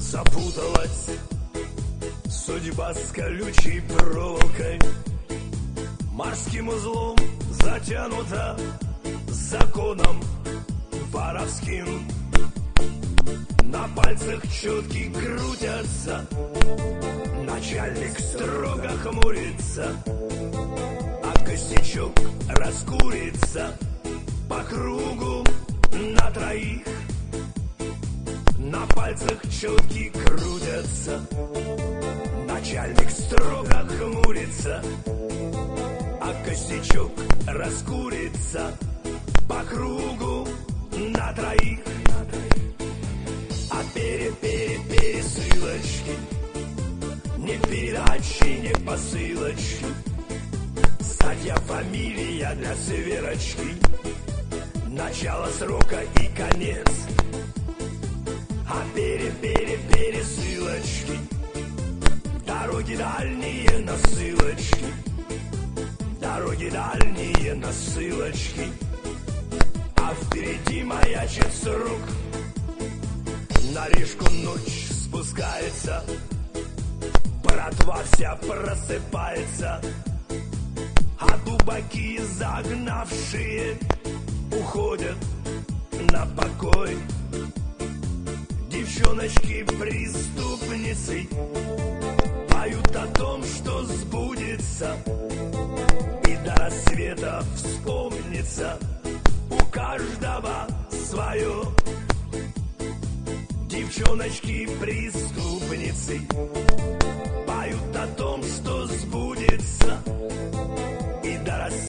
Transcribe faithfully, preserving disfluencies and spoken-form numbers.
Запуталась судьба с колючей проволокой, морским узлом затянута законом воровским. На пальцах четки крутятся, начальник строго хмурится, а косячок раскурится по кругу на троих. На пальцах четки крутятся, начальник строго хмурится, а косячок раскурится по кругу на троих. А пере-пере-пересылочки, не передачи, не посылочки, статья, фамилия для сверочки, начало срока и конец. А пере-пере-пересылочки, дороги дальние насылочки, дороги дальние насылочки, а впереди маячит срок. На речку ночь спускается, братва вся просыпается, а дубаки загнавшие уходят на покой. Девчоночки-преступницы поют о том, что сбудется, и до рассвета вспомнится у каждого свое. Девчоночки-преступницы